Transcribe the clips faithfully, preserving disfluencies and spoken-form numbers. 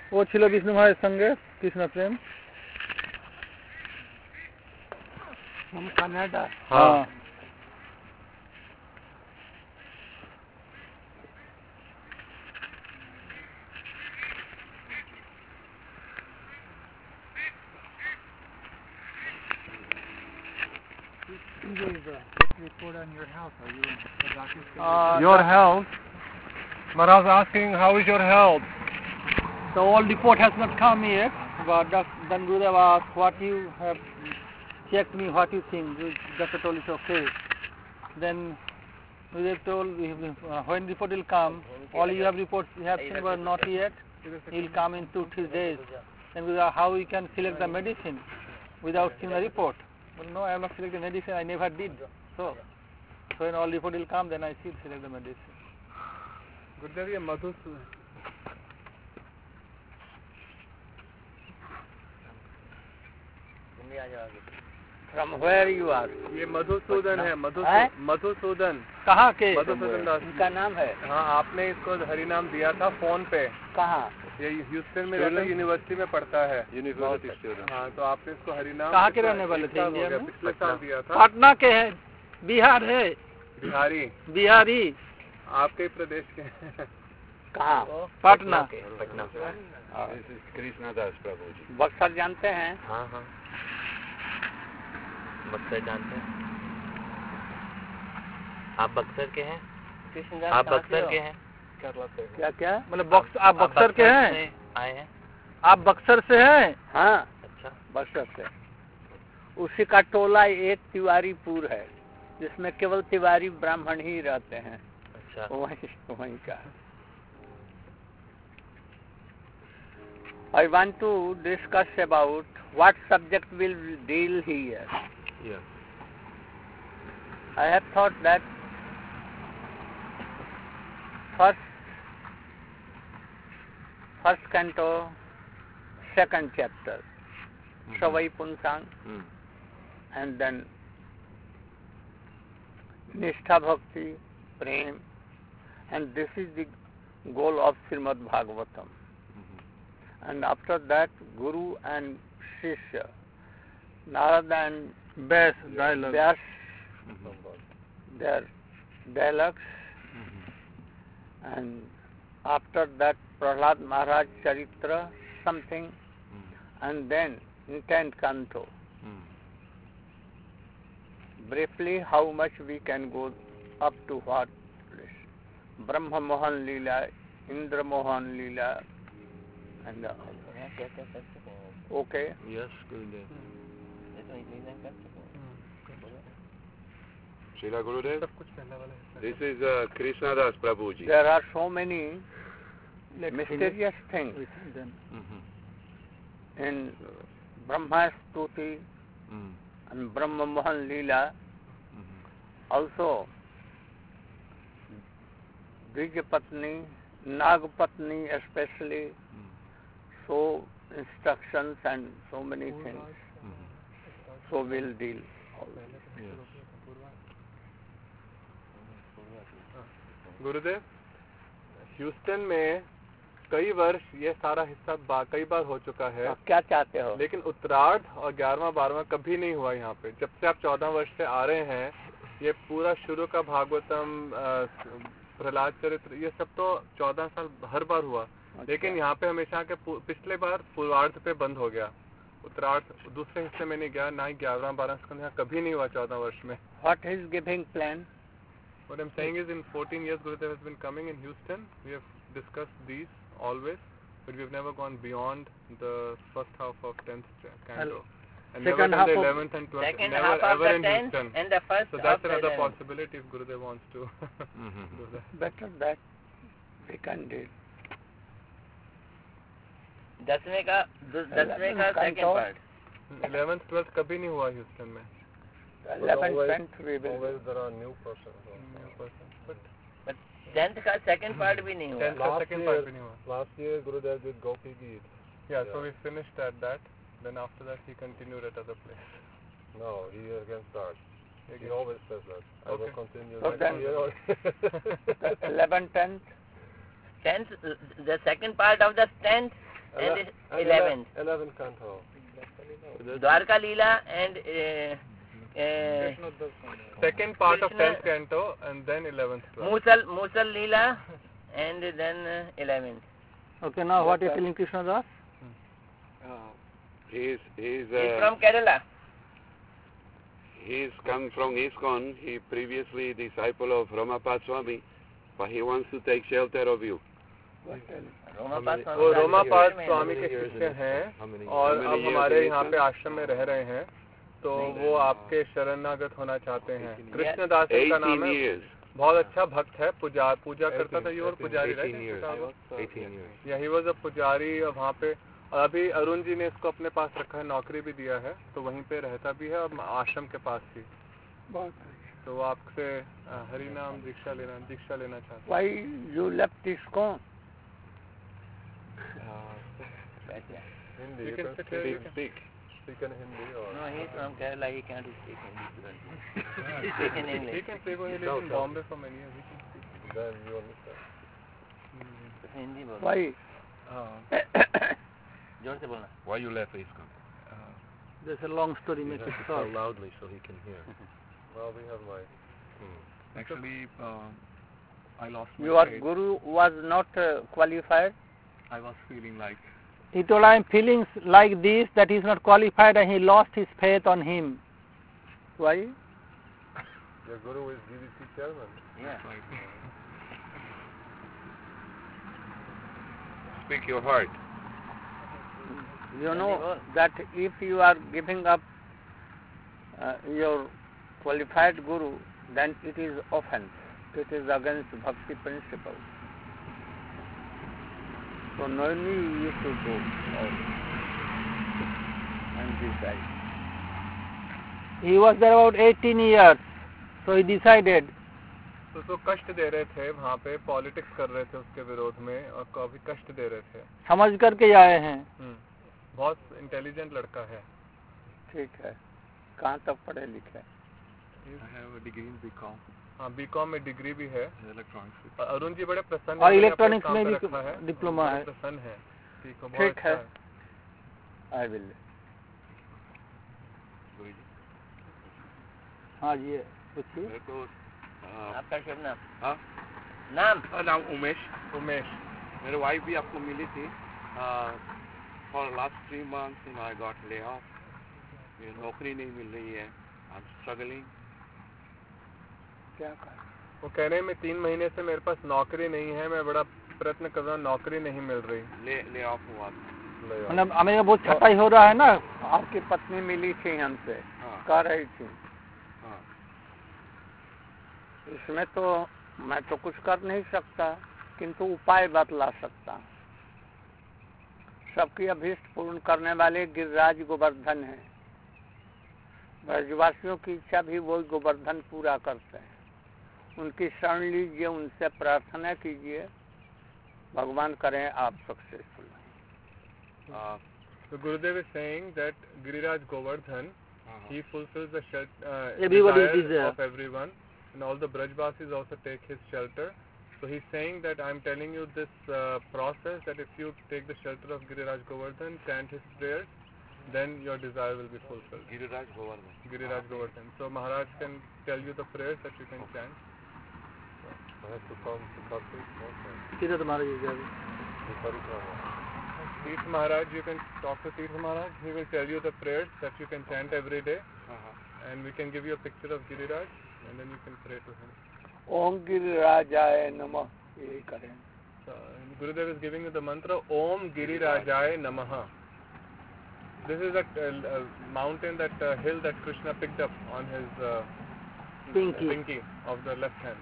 ও ছিল বিষ্ণু ভাইয়ের সঙ্গে কৃষ্ণ প্রেম। কানাডা। হ্যাঁ Report on your health. Are you the doctor's Uh, Your that- health. But I was asking, how is your health? The all report has not come yet, but doc- then Gurudev asked what you have checked me, what you think. You- Doctor told it's okay. Then Gurudev told we have, uh, when report will come, all you have reports you have seen were not yet. It will come in two three days. Then Gurudev, how we can select the medicine without seeing the report? Well, no, I have not selected medicine. I never did. So, so when all report will come, then I see select the medicine. Gurudev, ये Madhusudan From where you are? ये मधुसूदन है। मधु हैं? मधुसूदन कहाँ के? मधुसूदन दास। उनका नाम है? हाँ, आपने इसको हरिनाम दिया था फोन पे। कहाँ? ये ह्यूस्टन में रहता है, यूनिवर्सिटी में पढ़ता है। University student. हाँ, तो आपने इसको हरिनाम कहाँ के रहने वाले थे हो इंडिया गया, में? पिछले साल दिया था। पटना के है, बिहार है, बिहारी बिहारी आपके ही प्रदेश के हैं। कहाँ? पटना। पटना। This is कृष्णदास प्रभु जी। बक्सर जानते हैं? हाँ हाँ, बक्सर जानते हैं। आप बक्सर के हैं? आप बक्सर के हैं? क्या क्या? मतलब बक्स आप बक्सर के हैं? से आए हैं? आप बक्सर से हैं? हाँ, अच्छा। बक्सर से। उसी का टोला एक तिवारीपुर है जिसमें केवल तिवारी ब्राह्मण ही रहते हैं। अच्छा। वहीं वहीं का। I want to discuss about what subject will deal here. Yes. I have thought that first first canto, second chapter, Mhm. Savai Punsang, Hmm. and then Nishtha Bhakti, Prem, and this is the goal of Srimad Bhagavatam. Mhm. And after that, Guru and Shishya, Narada and Best dialogue. Vyas, Mhm. their dialogues, Mhm. and after that Prahlad Maharaj Charitra, something, Hmm. and then in tenth canto. Hmm. Briefly, how much we can go up to what? Brahma Mohan Leela, Indra Mohan Leela, and uh, okay. Yes, Gurudev. Srila Gurudev, सब कुछ पहले वाला हिस्सा। this is uh, Krishnadas Prabhuji. There are so many Let's mysterious things finish with them. Mhm. in Brahma Stuti Hmm. and Brahma Mohan Leela. Mhm. Also, Dijapatni, Nagpatni especially, Hmm. so instructions and so many things. Mhm. So we'll deal. Yes. Gurudev, Houston में कई वर्ष ये सारा हिस्सा बा, कई बार हो चुका है, आप क्या चाहते हो? लेकिन उत्तरार्ध और ग्यारहवां बारहवां कभी नहीं हुआ यहाँ पे। जब से आप चौदह वर्ष से आ रहे हैं, ये पूरा शुरू का भागवतम, अ, प्रहलाद चरित्र, ये सब तो चौदह साल हर बार हुआ, लेकिन यहाँ पे हमेशा के पू- पिछले बार पूर्वार्ध पे बंद हो गया। उत्तरार्ध दूसरे हिस्से में नहीं गया, ना ही ग्यारहवां बारहवां स्कंद यहाँ कभी नहीं हुआ चौदह वर्ष में। What is giving plan? What I'm saying is, in fourteen years Gurudev has been coming in Houston. We have discussed these always, but we have never gone beyond the first half of tenth canto. And never Second done half the of- eleventh and twelfth. Second Never half of ever the in tenth Houston. and the first So that's of the another eleventh. possibility if Gurudev wants to Mhm. do that. Better that we can deal. दसवें का दसवें का second Canto. Part. eleventh, twelfth कभी नहीं हुआ Houston में। eleventh, tenth we will. Always there are new persons. New person. But but tenth का second part भी नहीं हुआ। tenth का Last second year- part भी नहीं हुआ। Last year Gurudev did Gopi Geet. Yeah, so Yeah. we finished at that. Then after that he continued at other places. No, he again starts. He Again. always says that. I will Okay. continue So next then- year. Or eleventh, tenth, tenth, the second part of the tenth and Ele- eleventh. eleventh canto. Dwarka Leela and uh, uh, Second part of Krishna- tenth canto and then eleventh. Musal Musal Leela and then uh, eleventh. Okay, now what is telling Krishna Das? He is he is He's uh, from Kerala. he is come from ISKCON. He previously disciple of Ramapad Swami, but he wants to take shelter of you. Romapad Swami वो का रोमापाद शिष्य में स्वामी के शिष्य हैं और अब हमारे यहाँ पे आश्रम में रह रहे हैं, तो वो आपके शरणागत होना चाहते हैं। कृष्णदास का नाम eighteen है, years. बहुत अच्छा भक्त है, पूजा पूजा करता था ये और पुजारी रहे eighteen years. या ही वॉज अ पुजारी। वहाँ पे अभी अरुण जी ने इसको अपने पास रखा है, नौकरी भी दिया है, तो वहीं पे रहता भी है और आश्रम के पास ही। तो वो आपसे हरि नाम दीक्षा लेना दीक्षा लेना चाहते हैं। Why you left ISKCON? Hindi. You You can can speak, speak, you can- speak. Speak in Hindi or. No, he's from Kerala. He can't speak Hindi fluently. He speaks in He English. can say he lives in Bombay for many years. He can speak. Then you understand. Hindi बोलो। Why? जोर से बोलना। Why you left ISKCON? There's a long story, make it short. loudly so he can hear. Well, we have like. Actually, uh, I lost my Your faith. guru was not uh, qualified. I was feeling like He told, I am feeling like this, that he is not qualified, and he lost his faith on him. Why? Your guru is D D C chairman. Yeah. Speak your heart. You know that if you are giving up uh, your qualified guru, then it is offense. It is against bhakti principle. So normally you should go out and decide. He was there about eighteen years, so he decided. तो उसको कष्ट दे रहे थे, वहाँ पे politics कर रहे थे उसके विरोध में और काफी कष्ट दे रहे थे। समझ करके आए हैं। बहुत इंटेलिजेंट लड़का है। ठीक है, कहाँ तक पढ़े लिखे? I have a degree in B com. हाँ, B com में डिग्री भी है। इलेक्ट्रॉनिक्स। अरुण जी बड़े प्रसन्न और हैं, इलेक्ट्रॉनिक्स में भी रखा है, डिप्लोमा है। प्रसन्न है। ठीक है, बहुत ठीक अच्छा है। है। I will. हाँ जी, पूछिए। मेरे को आपका शुभ नाम? हाँ नाम? नाम उमेश। उमेश। मेरे वाइफ भी आपको मिली थी। For last three months I got lay off. मुझे नौकरी नहीं मिल रही है। I am struggling. क्या कहा? वो कह रहे हैं मैं तीन महीने से मेरे पास नौकरी नहीं है, मैं बड़ा प्रयत्न कर रहा हूँ, नौकरी नहीं मिल रही। ले ले ऑफ हुआ। मतलब हमें बहुत छटाई हो रहा है ना। आपकी पत्नी मिली थी हमसे, हाँ। कह रही थी हाँ। इसमें तो मैं तो कुछ कर नहीं सकता, किंतु उपाय बतला सकता। सबकी अभीष्ट पूर्ण करने वाले गिरिराज गोवर्धन हैं। ब्रजवासियों की इच्छा भी वही गोवर्धन पूरा करते हैं। उनकी शरण लीजिए, उनसे प्रार्थना कीजिए, भगवान करें आप successful. Uh, so Gurudev is saying that Giriraj Govardhan, uh-huh. he fulfills the shel- uh, Everybody's desires desire. of everyone, and all the Brajvasis also take his shelter. So he's saying that I'm telling you this uh, process, that if you take the shelter of Giriraj Govardhan, chant his prayers, then your desire will be fulfilled. Giriraj Govardhan. Giriraj Govardhan. So Maharaj can tell you the prayers that you can chant. I have to come to Kartik also. तीर्थ महाराज जी जाए। The Parikrama. Tirth Maharaj, you can talk to Tirth Maharaj. He will tell you the prayers that you can chant every day, Uh-huh. and we can give you a picture of Giriraj, and then you can pray to him. ओम गिरिराजाय नमः, यही करें। So, Gurudev is giving you the mantra Om Girirajaya Namaha. This is a, a, a mountain, that uh, hill that Krishna picked up on his uh, Pinky. pinky of the left hand.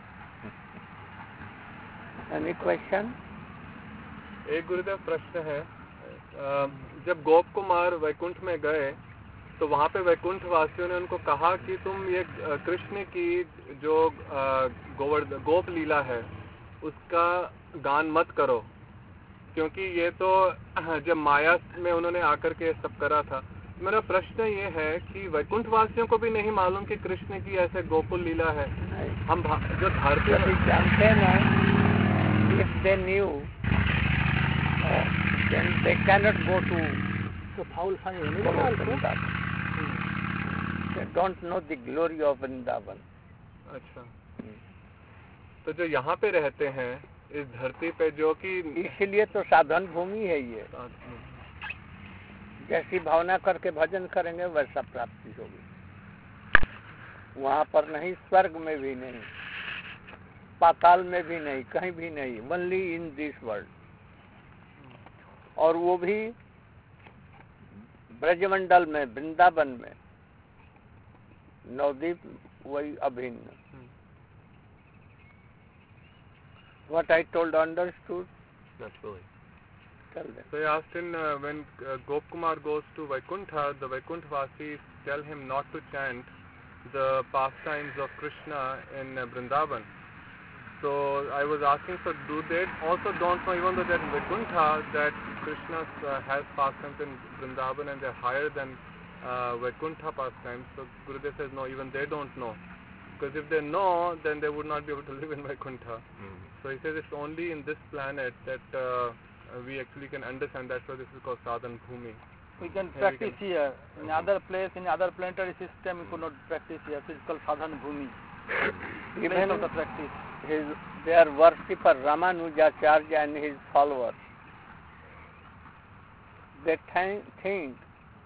Any question? एक गुरुदेव प्रश्न है, अ, जब गोप कुमार वैकुंठ में गए तो वहाँ पे वैकुंठ वासियों ने उनको कहा कि तुम ये अ, कृष्ण की जो अ, गोवर्ध गोप लीला है उसका गान मत करो, क्योंकि ये तो जब माया में उन्होंने आकर के सब करा था। मेरा प्रश्न ये है कि वैकुंठ वासियों को भी नहीं मालूम कि कृष्ण की ऐसे गोकुल लीला है। हम भा- जो धरती यदि जानते ना, if they knew, uh, then They cannot go to So foul find animal also. Vrindavan. They don't know the glory of Vrindavan. अच्छा, तो जो यहाँ पे रहते हैं इस धरती पे, जो कि इसीलिए तो साधन भूमि है ये। जैसी भावना करके भजन करेंगे वैसा प्राप्ति होगी। वहाँ पर नहीं, स्वर्ग में भी नहीं, पाताल में भी नहीं, कहीं भी नहीं, ओनली इन दिस वर्ल्ड। और वो भी ब्रजमंडल में, वृंदावन में, नवदीप वही अभिन्न। What I told understood? That's really. Tell them. So I asked him, uh, when uh, Gopkumar goes to Vaikuntha, the Vaikuntha Vasis tell him not to chant the pastimes of Krishna in uh, Vrindavan. So I was asking, so do they also don't know, even though they're in Vaikuntha, that Krishna uh, has pastimes in Vrindavan and they're higher than uh, Vaikuntha pastimes? So Gurudev says, no, even they don't know. Because if they know, then they would not be able to live in Vaikuntha. Mm. So he says it's only in this planet that uh, we actually can understand. That's why this is called Sadhan Bhumi. We can Here practice we can, here. In other place, in other planetary system, we could not practice here. So it's called Sadhan Bhumi. Even of the practice. His, their worshipper Ramanujacharya and his followers, they th- think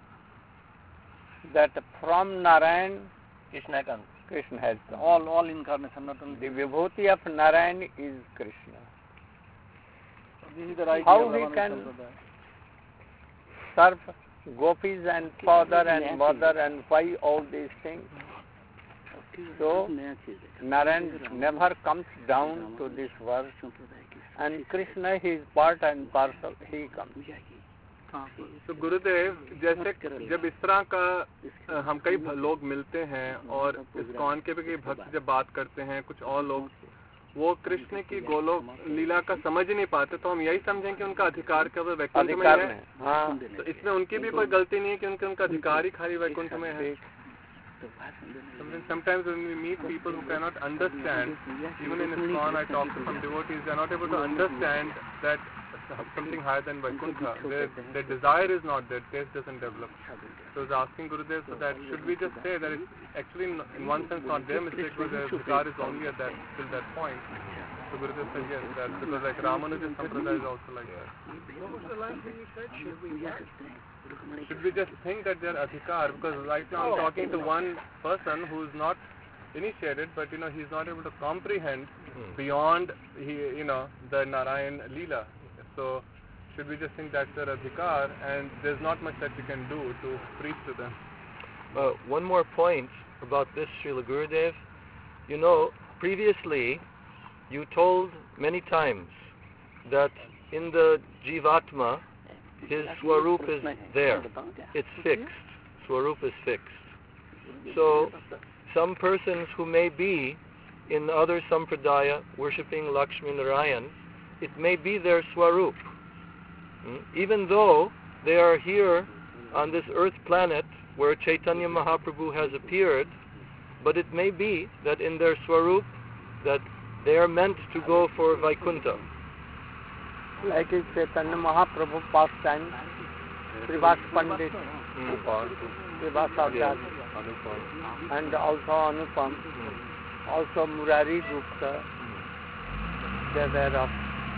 that from Narayan, Krishna comes. Krishna has come. All, all incarnation, not only. The vibhuti of Narayan is Krishna. This is the right How way he of can Sampradaya. serve gopis and father and mother and why all these things? So Narayan never comes down to this world, and Krishna, his part and parcel, he comes. तो गुरुदेव, जैसे जब इस तरह का हम कई लोग मिलते हैं और इस्कॉन के भी कई भक्त जब बात करते हैं, कुछ और लोग वो कृष्ण की गोलोक लीला का समझ ही नहीं पाते, तो हम यही समझें कि उनका अधिकार केवल वैकुंठ में है। हाँ, तो इसमें उनकी भी कोई गलती नहीं है कि उनके उनका अधिकार ही खाली वैकुंठ में है। Sometimes when we meet people who cannot understand, even in ISKCON I talk to some devotees, they are not able to understand that something higher than Vaikuntha. Their, their desire is not there, taste doesn't develop. So I was asking Gurudev, so that should we just say that it's actually in one sense not their mistake, but their adhikar is only at that, till that point. So Gurudev said yes, that because like Ramanuja Sampradaya is also like that. Should we just think that they're adhikar? Because right now I'm talking to one person who's not initiated, but you know he's not able to comprehend beyond he, you know the Narayan Leela. So should we just think that's their adhikar, and there's not much that we can do to preach to them? Uh, one more point about this, Srila Gurudev. You know, previously you told many times that in the Jivatma, his Swarup is there. It's fixed. Swarup is fixed. So some persons who may be in other Sampradaya worshipping Lakshmi Narayan, it may be their Swarup. Hmm? Even though they are here on this earth planet where Chaitanya Mahaprabhu has appeared, but it may be that in their Swarup that they are meant to go for Vaikuntha. Like in Chaitanya Mahaprabhu pastime, Srivas Pandit, Srivas Acharya, and also Anupam, also Murari Gupta, they were of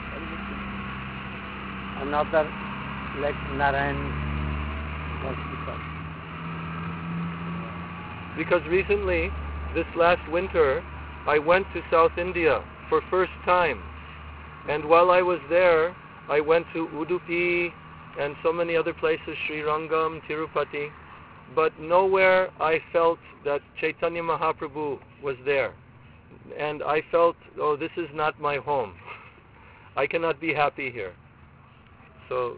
another like Narayan worshipper. Because recently, this last winter, I went to South India for first time. And while I was there, I went to Udupi and so many other places, Sri Rangam, Tirupati, but nowhere I felt that Chaitanya Mahaprabhu was there. And I felt, oh, this is not my home. I cannot be happy here. So,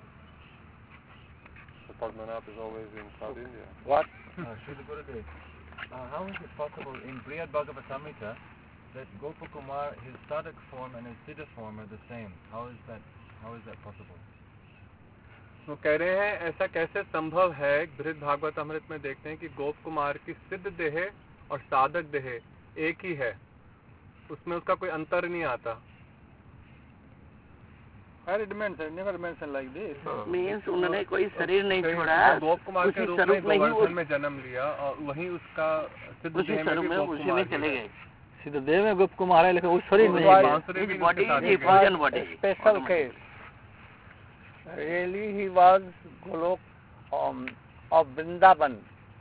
So Padmanabh is always in South India. What? Uh, Srila Gurudev, uh, how is it possible in Brihad Bhagavatamrita that Gopakumar, his Sadak form and his Siddha form are the same? How is that? How is that possible? वो कह रहे हैं ऐसा कैसे संभव है? बृहद भागवत अमृत में देखते हैं कि गोप कुमार की सिद्ध देह और साधक देह एक ही है, उसमें उसका कोई अंतर नहीं आता. Where it mentioned, never mentioned like this. Means उन्होंने कोई शरीर नहीं कहीं छोड़ा, गोप कुमार के उसी रूप स्वरूप में में ही वो गोवर्धन में जन्म लिया और वहीं उसका सिद्ध उसी देह में स्वरूप भी में गोप उसी कुमार में ही चले है। गए. सिद्ध देव में गोप कुमार है, लेकिन उस शरीर में Why? नहीं. बांसुरी भी His उसके body साथ is ही a गई। fusion body. Special case. Really, he was Golok um, of Vrindavan.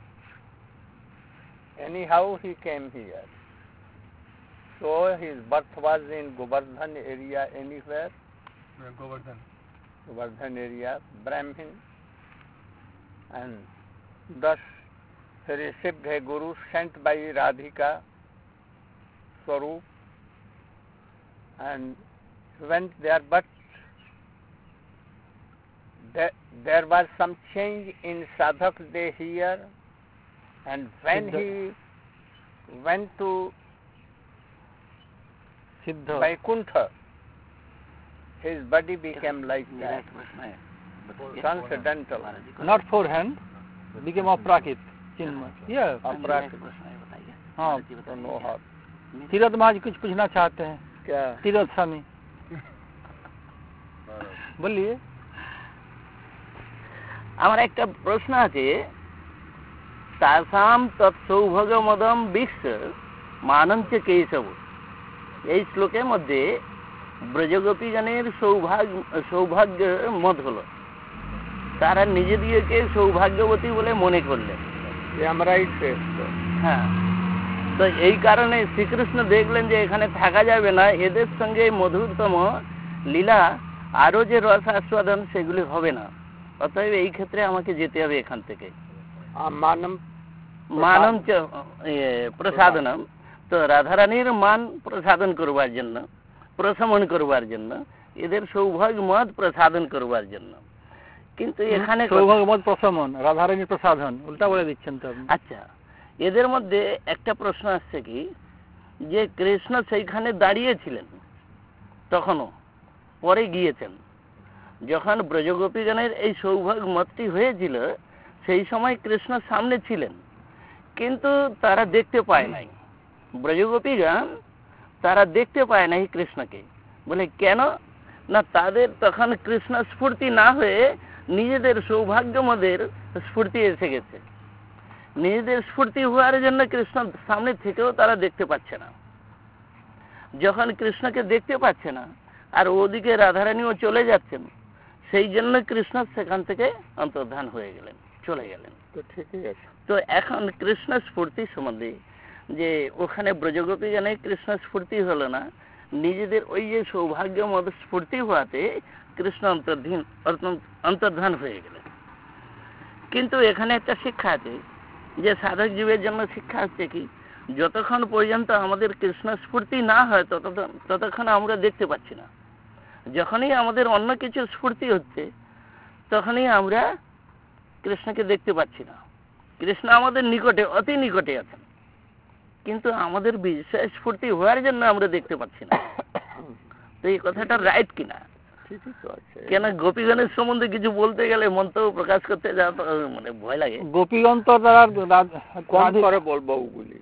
Anyhow, he came here. So his birth was in Govardhan area anywhere. Govardhan. Govardhan area, Brahmin. And thus he received a guru sent by Radhika Swarup and went there, but there, there was some change in Sadhak day here, and when he went to Siddha. Vaikuntha, his body became like that, transcendental. Not forehand, became aprakit. Chinmay. Yeah. Aprakit. हाँ. Don't know how. Tirath महाराज कुछ पूछना चाहते हैं. क्या? तीरथ स्वामी. বলিয়ে. আমার একটা প্রশ্ন আছে, তাসাম তৎসৌভাগ্যমদম বিশ্ব মানঞ্চ কেশব, এই শ্লোকের মধ্যে ব্রজগোপীগণের সৌভাগ্য সৌভাগ্য মত হলো, তারা নিজেদেরকে সৌভাগ্যবতী বলে মনে করলেন. আমরাই শ্রেষ্ঠ. হ্যাঁ, তো এই কারণে শ্রীকৃষ্ণ দেখলেন যে এখানে থাকা যাবে না, এদের সঙ্গে মধুরতম লীলা আরো যে রস আস্বাদন সেগুলি হবে না, অতএব এই ক্ষেত্রে আমাকে যেতে হবে এখান থেকে. মানম মানম চ প্রসাদনম, তো রাধারানীর মান প্রসাদন করবার জন্য, প্রশমন করবার জন্য, এদের সৌভাগ্য মত প্রসাদন করবার জন্য. কিন্তু এখানে সৌভাগ্য মত প্রশমন, রাধারানীর প্রসাধন, উল্টা বলে দিচ্ছেন তো আপনি. আচ্ছা, এদের মধ্যে একটা প্রশ্ন আসছে কি, যে কৃষ্ণ সেইখানে দাঁড়িয়েছিলেন তখনও, পরে গিয়েছেন, যখন ব্রজগোপীগণের এই সৌভাগ্য মতটি হয়েছিল সেই সময় কৃষ্ণ সামনে ছিলেন, কিন্তু তারা দেখতে পায় নাই, ব্রজগোপীগণ তারা দেখতে পায় নাই কৃষ্ণকে. বলে কেন না, তাদের তখন কৃষ্ণ স্ফূর্তি না হয়ে নিজেদের সৌভাগ্যমদের স্ফূর্তি এসে গেছে. নিজেদের স্ফূর্তি হওয়ার জন্য কৃষ্ণ সামনে থেকেও তারা দেখতে পাচ্ছে না. যখন কৃষ্ণকে দেখতে পাচ্ছে না আর ওদিকে রাধারানীও চলে যাচ্ছেন, সেই জন্য কৃষ্ণ সেখান থেকে অন্তর্ধান হয়ে গেলেন, চলে গেলেন. তো ঠিকই আছে. তো এখন কৃষ্ণ স্ফূর্তি সম্বন্ধে, যে ওখানে ব্রজগোপীগণে কৃষ্ণ স্ফূর্তি হলো না, নিজেদের ওই যে সৌভাগ্য মত স্ফূর্তি হওয়াতে কৃষ্ণ অন্তর্ধান অন্তর্ধান হয়ে গেলেন. কিন্তু এখানে একটা শিক্ষা আছে, যে সাধক জীবের জন্য শিক্ষা হচ্ছে কি, যতক্ষণ পর্যন্ত আমাদের কৃষ্ণ স্ফূর্তি না হয় ততক্ষণ ততক্ষণ আমরা দেখতে পাচ্ছি না. যখনই আমাদের অন্য কিছু স্ফূর্তি হচ্ছে তখনই আমরা কৃষ্ণকে দেখতে পাচ্ছি না. কৃষ্ণ আমাদের নিকটে, অতি নিকটে আছেন, কিন্তু আমাদের বিষয় স্ফূর্তি হওয়ার জন্য আমরা দেখতে পাচ্ছি না. তো এই কথাটা রাইট কিনা? ঠিকই তো আছে. কেন গোপীগণের সম্বন্ধে কিছু বলতে গেলে মন্তব্য প্রকাশ করতে যাওয়া তো মানে ভয় লাগে. গোপীগণ তো তারা কম করে বলবো ওগুলি,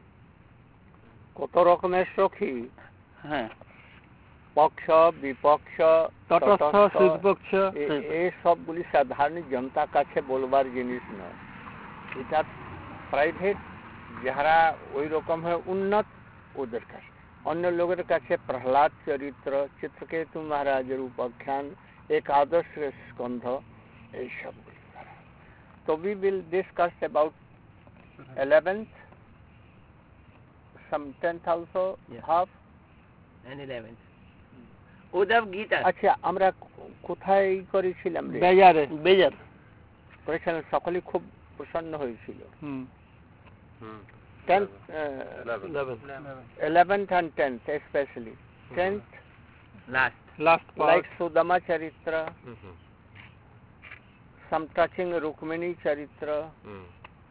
কত রকমের সখী, হ্যাঁ, পক্ষ বিপক্ষ তটস্থ সুপক্ষ, এই সবগুলি সাধারণ জনতার কাছে বলবার জিনিস নয়. এটা প্রাইভেট যারা ওই রকম হয় উন্নত ওদের কাছে. অন্য লোকের কাছে প্রহ্লাদ চরিত্র, চিত্রকেতু মহারাজের উপাখ্যান, একাদশ স্কন্ধ, এইসবগুলি. তো we will discuss about eleventh, some tenth also, Yeah. half. and eleventh Uddhav Gita. আচ্ছা, আমরা কোথায় করেছিলাম রে? বেজারে. বেজার করেছিলাম, সকলে খুব প্রসন্ন হয়েছিল. Hmm. tenth, eleven. eleventh and tenth especially. tenth, last. Last part. like Sudama Charitra, Mhm. some touching Rukmini Charitra, Mm.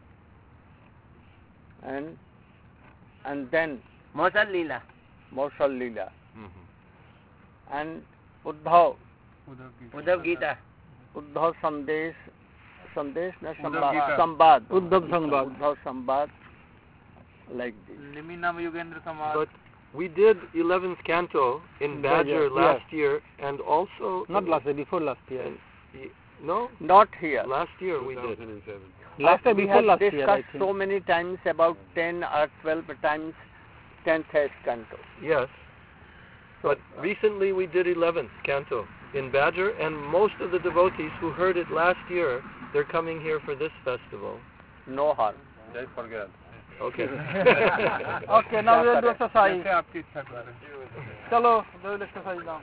and and then Moshal Leela. Moshal Leela, Mhm. and Uddhav, Uddhav Gita. Uddhav Sandesh, Sandesh na Uddhav Sambad, Gita. Sambad, Uddhav Sambad. Uddhav Sambad, like this. Niminam Yugendra Samad. But we did eleventh canto in Badger Badger, last year, and also Not in- last year, before last year. in- y- no, Not here. last year we did. Last year, we before have last year, I discussed think. so many times about ten or twelve times tenth canto. Yes, but recently we did eleventh canto in Badger, and most of the devotees who heard it last year, they're coming here for this festival. No harm. They forget. Okay. Okay, now we will do exercise. Chalo, we will exercise now.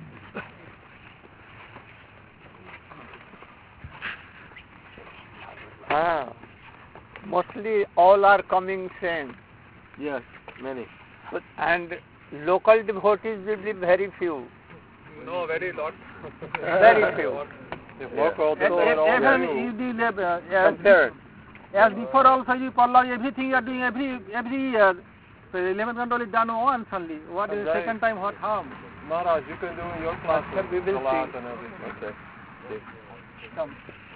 Ah, mostly all are coming same. Yes, many. But, and local devotees will be very few. No, very lot. Very few. They work out Even the you did labor, as, Compared. as before also you follow everything you are doing every every year. So eleventh control is done once only. What is Right. second time? What harm? Maharaj, you can do in your class we will a lot see. and everything. Okay. Come.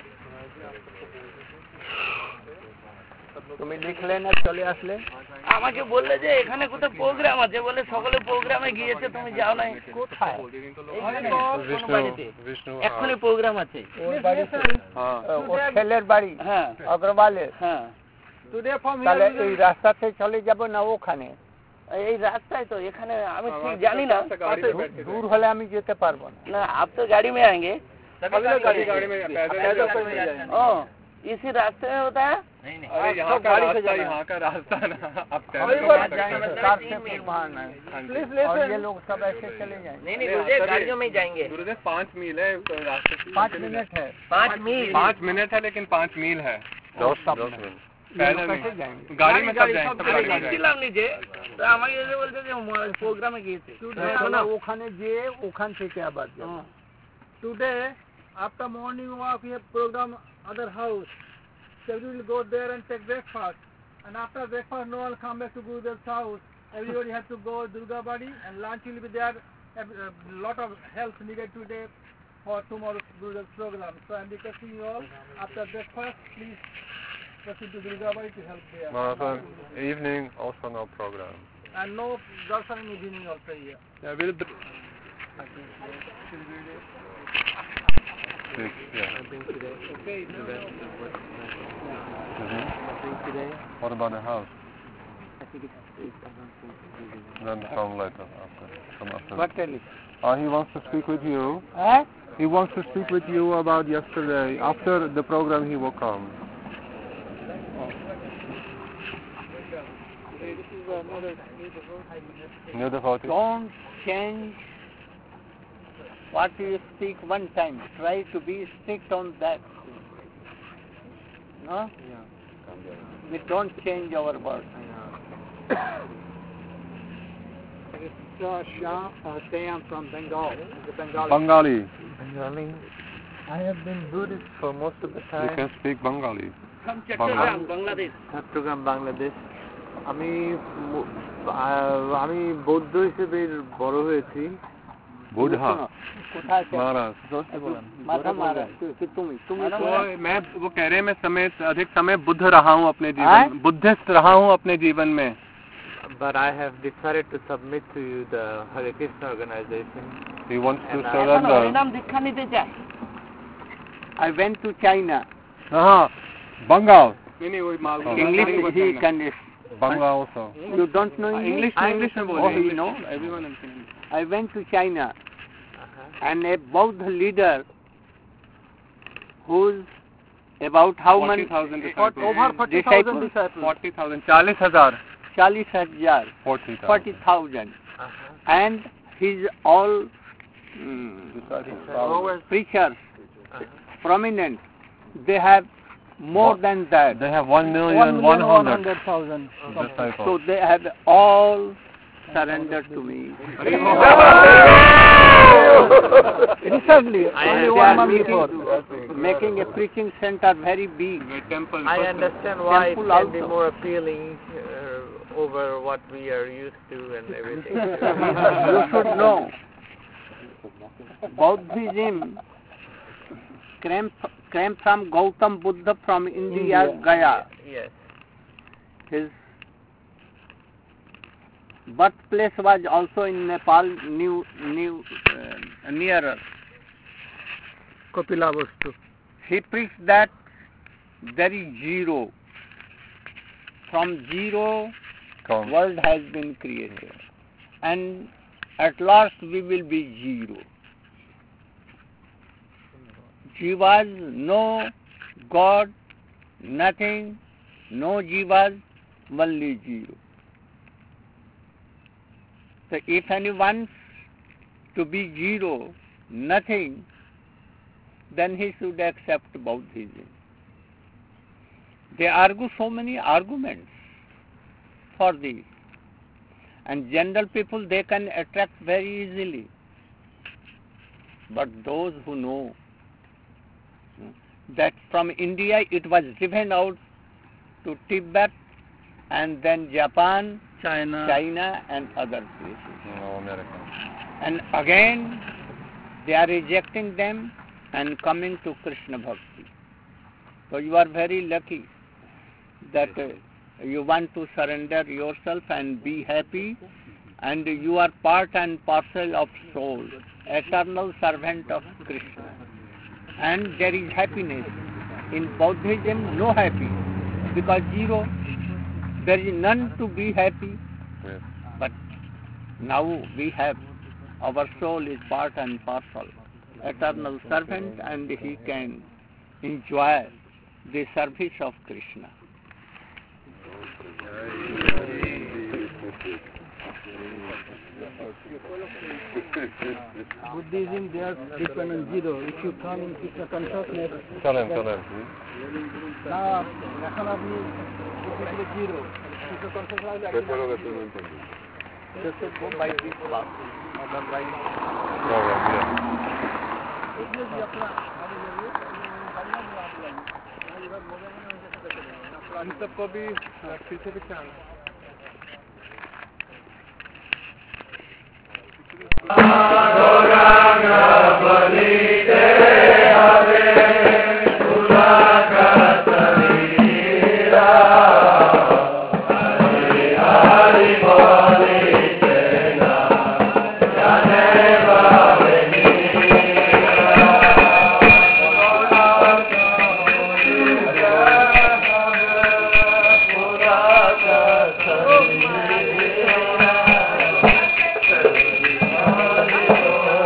তুমি লিখলে না চলে আসলে আমাকে বললে যে এখানে কোথাও প্রোগ্রাম আছে, বলে সকলে প্রোগ্রামে গিয়েছে, তুমি যাও নাই কোথায়? এইখানে, কোন বাড়িতে? Vishnu, এক্ষুনি প্রোগ্রাম আছে। ওর বাড়িতে हाँ ও ছেলের বাড়ি হ্যাঁ অগ্রওয়ালের হ্যাঁ, Today from তাহলে here we এই will- রাস্তাতে চলে যাব না ওখানে এই রাস্তায় তো এখানে আমি ঠিক জানি না। দূর হলে আমি যেতে পারবো না না, आप तो गाड़ी में आएंगे। अभी तो गाड़ी गाड़ी में पैदल पैदल ओ, इसी रास्ते में होता है। अरे यहाँ का रास्ता यहाँ का रास्ता ना आप अभी पैदल बात जा सकते जाएंगे हैं। चार से फिर वहाँ ना Please और listen. ये लोग सब ऐसे चले जाएंगे नहीं नहीं गुरुदेव, गाड़ियों में ही जाएंगे। गुरुदेव पाँच मील है तो रास्ते से पाँच चले मिनट है पाँच मील। पाँच मिनट है लेकिन पाँच मील है दस दस मिनट। पैदल कैसे नहीं जाएंगे गाड़ी में सब जाएंगे सब আমি गाड़ी में जाएंगे দেখছিলাম নিচে, তো আমাকে এসে বলছে যে প্রোগ্রামে গিয়েছে। তাহলে ওখানে যেয়ে ওখান থেকে আবার যাবো Uh, today, after morning walk, we have program other house. So we will go there and take breakfast. And after breakfast, no one come back to Gurudev's house. Everybody has to go Durga Badi, and lunch will be there. A lot of help needed today for tomorrow's Gurudev's program. So I'm requesting you all, after breakfast, please proceed to Durga Badi to help there. Marathon evening also no program And no darshan in evening also here. yeah we'll be six yeah Okay, no, no. Mhm. What about the house? Then come later after. Come after. What tell you? Uh, he wants to speak with you. Eh? He wants to speak with you about yesterday. After the program, he will come. New devotee. Don't change what you speak one time. Try to be strict on that. No? We don't change our words. It's uh, Shah Hussain from Bengal. The Bengali. Bengali. Bengali. I have been Buddhist for most of the You time. can speak Bengali. from Chittagong Bangladesh. Chittagong Bangladesh আমি ম- আ- আমি বৌদ্ধ হিসেবে বড় হয়েছি बुधा কোথায় महाराज মাথা মারা তুমি তুমি तो मैं वो कह रहे हैं मैं समय अधिक समय बुद्ध रहा हूँ अपने हैं? जीवन बुद्धिस्ट रहा हूँ अपने जीवन में But I have decided to submit to you the Hare Krishna organization. he wants to And I- এখন surrender হরিনাম দীক্ষা নিতে চায়। I went to China. हाँ Bengal English he can. Bengal also You don't know English? English I- English में Oh, बोलिए you know? everyone I went to China, and a Buddha leader who's about how many? thousand Over forty thousand Disciples. disciples. forty thousand चालीस हजार Charlie Sajjar, forty forty thousand. And he's all mm, preachers, prominent. They have more than that. they have one One million million one one hundred hundred thousand. disciples So they have all surrendered to me. Recently, I only have- one they are month making, before. making a preaching center very big. temple I understand why it Temple can be also. more appealing uh, over what we are used to and everything. You should know, Buddhism came, came from Gautam Buddha from India, India. Gaya. Yes. His birthplace was also in Nepal, new, new, uh, nearer. Kapilavastu. He preached that there is zero. From zero, Count. world has been created, and at last we will be zero. Jivas, no God, nothing, no jivas, only zero. So if anyone wants to be zero, nothing, then he should accept Buddhism. They argue so many arguments for this, and general people, they can attract very easily. But those who know that from India it was driven out to Tibet and then Japan, China. China and other places. No, America. And again they are rejecting them and coming to Krishna Bhakti. So you are very lucky that uh, you want to surrender yourself and be happy, and you are part and parcel of soul, eternal servant of Krishna. And there is happiness. In Buddhism, no happy, because zero, there is none to be happy. Yes. But now we have, our soul is part and parcel, eternal servant, and he can enjoy the service of Krishna. Buddhism, they are depend on zero. If you come in Krishna consciousness, চলেন চলেন না এখন আপনি zero Krishna consciousness Just to go by this path, otherwise हम सबको भी पीछे पीछे आना Oh,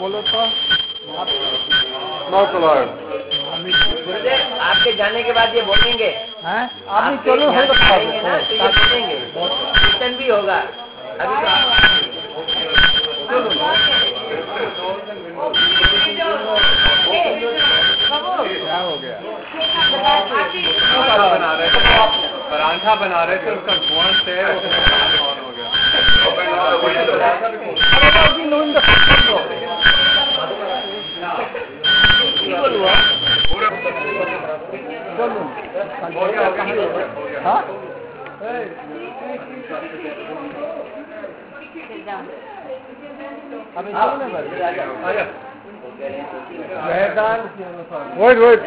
बोलो तो गुरुदेव आपके जाने के बाद ये बोलेंगे हैं? आप चलो जाएंगे ना तो ये बोलेंगे कीर्तन भी होगा अभी तो क्या हो गया? बना रहे थे परांठा बना रहे थे उसका धुआं से ऑन हो गया हाँ? Wait, wait.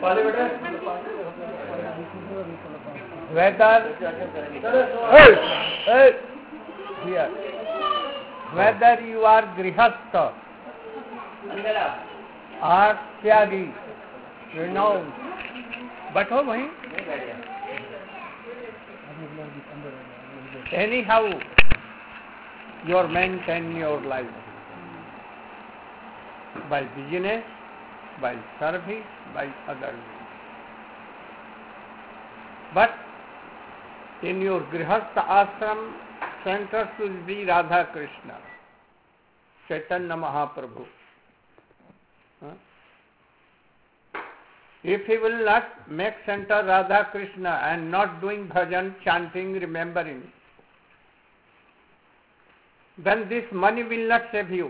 Whether, hey, hey, here. Whether you are grihastha or tyagi, renounced, बैठो वहीं. Anyhow, you maintain your life by business, by service, by other means. But in your grihastha ashram, center should be Radha Krishna, Chaitanya Mahaprabhu. Huh? If he will not make center Radha Krishna and not doing bhajan, chanting, remembering, then this money will not save you.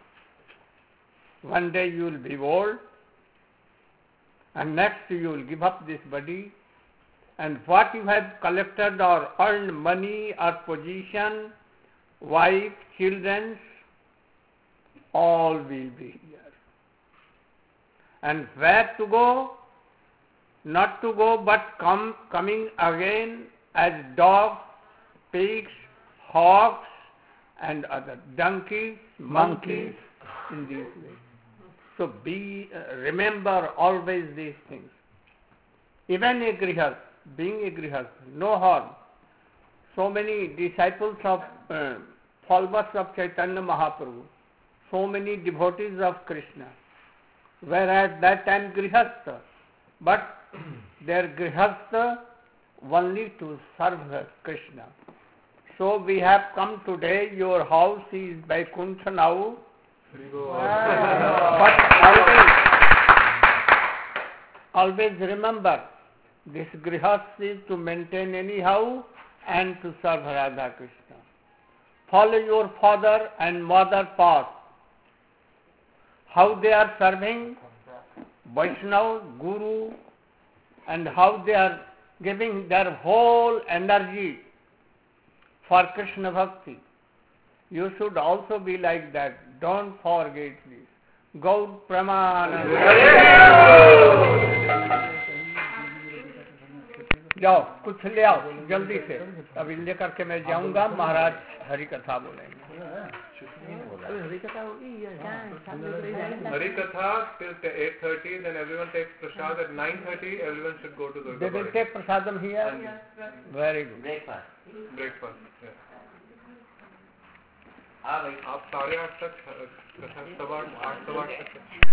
One day you will be old, and next you will give up this body, and what you have collected or earned money or position, wife, children, all will be here. And where to go? Not to go, but come coming again as dogs, pigs, hogs, and other donkeys, monkeys, in these ways. So be uh, remember always these things. Even a grihast, being a grihast, no harm. So many disciples of uh, followers of Chaitanya Mahaprabhu, so many devotees of Krishna, were at that time grihastha, but their grihastha only to serve Krishna. So we have come today, your house is Vaikuntha now, but always, always remember, this grihastha is to maintain anyhow and to serve Radha Krishna. Follow your father and mother path. How they are serving Vaishnava, Guru, and how they are giving their whole energy for Krishna Bhakti. You should also be like that. Don't forget this. Gaur Pramananda. जाओ कुछ ले आओ जल्दी से, अभी लेकर के मैं जाऊंगा, महाराज हरि कथा बोलेंगे. Hari Katha till eight thirty, then everyone takes prasad. At nine thirty, everyone should go to Durga They will take prasadam here? Yes. Very good. Breakfast Breakfast. Yeah. हाँ भाई आप साढ़े आठ तक कथा सवा आठ सवा आठ तक